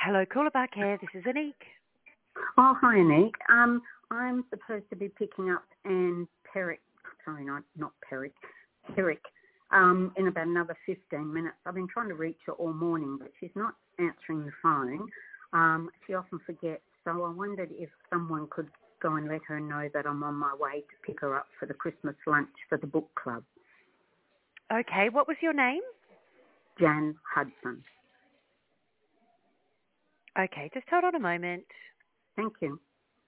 Hello, caller back here. This is Anique. Oh, hi, Nick. I'm supposed to be picking up Anne Perrick, Perrick, in about another 15 minutes. I've been trying to reach her all morning, but she's not answering the phone. She often forgets, so I wondered if someone could go and let her know that I'm on my way to pick her up for the Christmas lunch for the book club. Okay, what was your name? Jan Hudson. Okay, just hold on a moment. Thank you.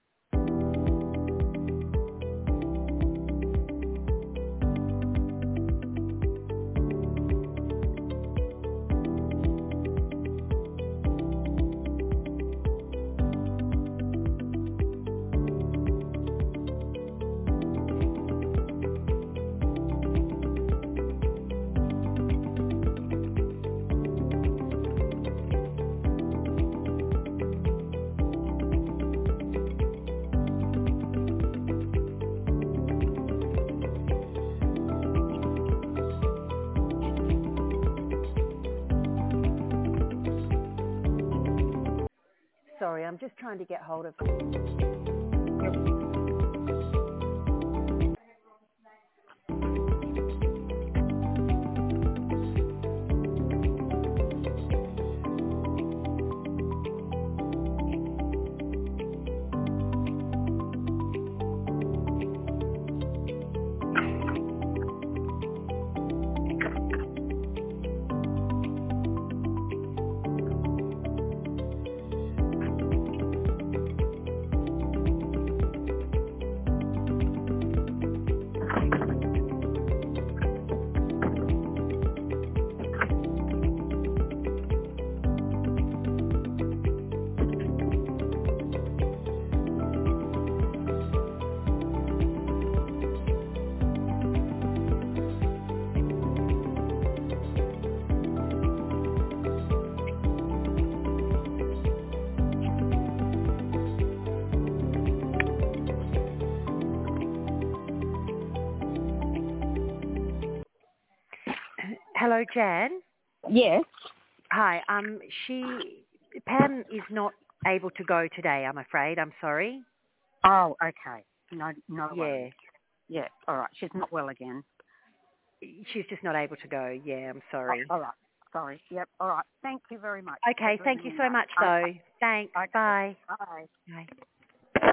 Sorry, I'm just trying to get hold of... Hello, Jan. Yes. Hi, Pam is not able to go today, I'm afraid. I'm sorry. Oh, okay. No Yeah. worries. Yeah, all right. She's not well again. She's just not able to go. Yeah, I'm sorry. Oh, all right. Sorry. Yep. All right. Thank you very much. Okay, thank you so much, though. Thanks. Okay. Bye. Bye. Bye.